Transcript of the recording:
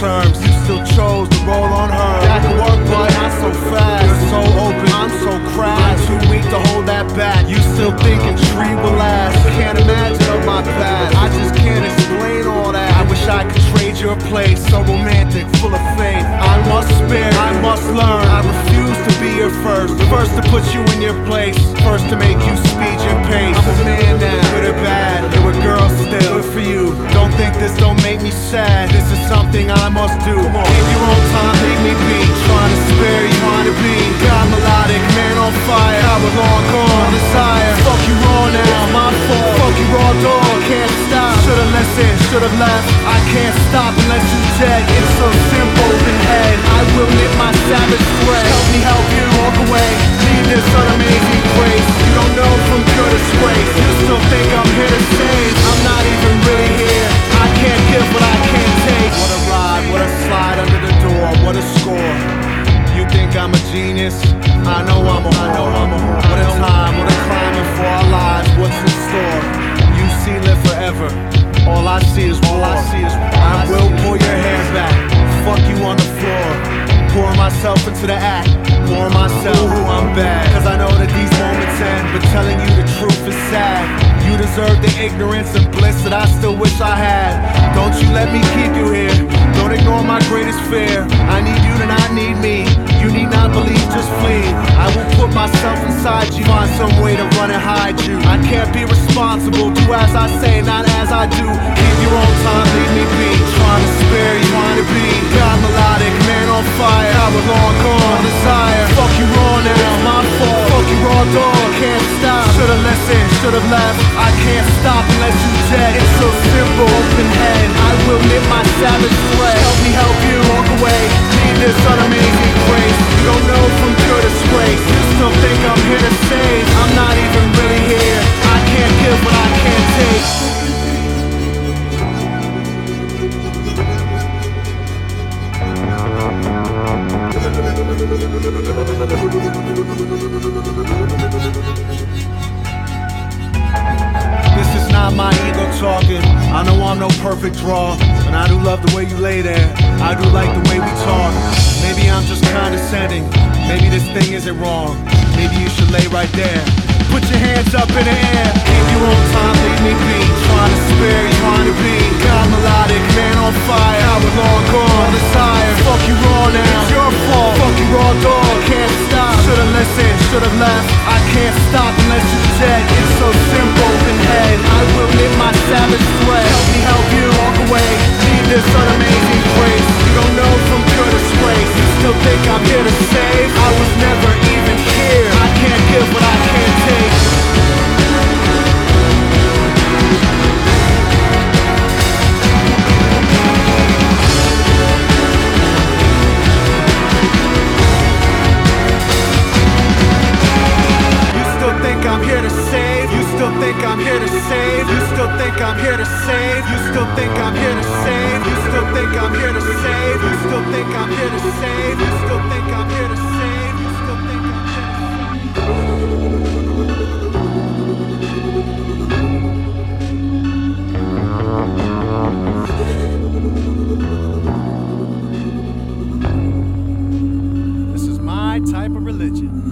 terms. You still chose to roll on her. That can work, but not so fast. You're so open, I'm so crass. I'm too weak to hold that back. You still thinking tree will last. Can't imagine of my past. I just can't explain all that. I wish I could trade your place. So romantic, full of faith. I must spare, I must learn. I refuse to be your first. First to put you in your place. First to make you speed your pace. I'm a man now, good or bad. You're a girl still, good for you. Don't think this don't make me sad. This is something I must do. In your own time, leave me be. Trying to spare you, trying to be. God melodic, man on fire. I was long gone, desire. Fuck you raw now, my fault. Fuck you raw dog, can't stop. Should've listened, should've left. I can't stop unless you dead. It's so simple, open head. I will knit my savage thread. Help me help you, walk away. Leave this unamazing grace. You don't know from good disgrace. You still think I'm here to save. I'm not even really here. I can't give what I can't take. What a ride, what a slide under the door. What a score. You think I'm a genius? I know I'm a whore. What a time, what a climbing for our lives. What's in store? You see, live forever. All I see is war. I will pull your hair back. Fuck you on the floor. Pour myself into the act. Pour myself, I'm bad. Cause I know that these moments end, but telling you the truth is sad. You deserve the ignorance and bliss that I still wish I had. Don't you let me keep you here. Don't ignore my greatest fear. I need you to not need me. You need not believe, just flee. I will put myself inside you. Find some way to run and hide you. I can't be responsible. Do as I say, not as I do. Keep your own time, leave me be. Trying to spare you, trying to be. God melodic, man on fire. I was long gone, desire. Fuck you raw now, my fault. Fuck you raw dog, can't stop. Should've listened, should've left. I can't stop unless you dead. It's so simple, open head. I will knit my savage thread. Help me help you, walk away. Leave this unamazing grace. You don't know from pure disgrace. You still think I'm here to save. I'm not even really here. I can't give what I can't take. This is not my ego talking. I know I'm no perfect draw, and I do love the way you lay there. I do like the way we talk. Maybe I'm just condescending. Maybe this thing isn't wrong. Maybe you should lay right there. Put your hands up in the air. Keep your own time, leave me be. Trying to spare you, trying to be. God melodic, man on fire. I was long gone, desire. Fuck you raw now, it's your fault. Fuck you raw dog, can't stop. Should've listened, should've left. I can't stop unless you dead. It's so simple, open head. I will knit my savage thread. Help me help you, walk away. Leave this unamazing grace. You don't know from pure disgrace. You still think I'm here to save. I was never even here. I can't give what I can't take. I'm here to save. You still think I'm here to save. You still think I'm here to save. You still think I'm here to save. You still think I'm here to save. You still think I'm here to save. You still think I'm here to save.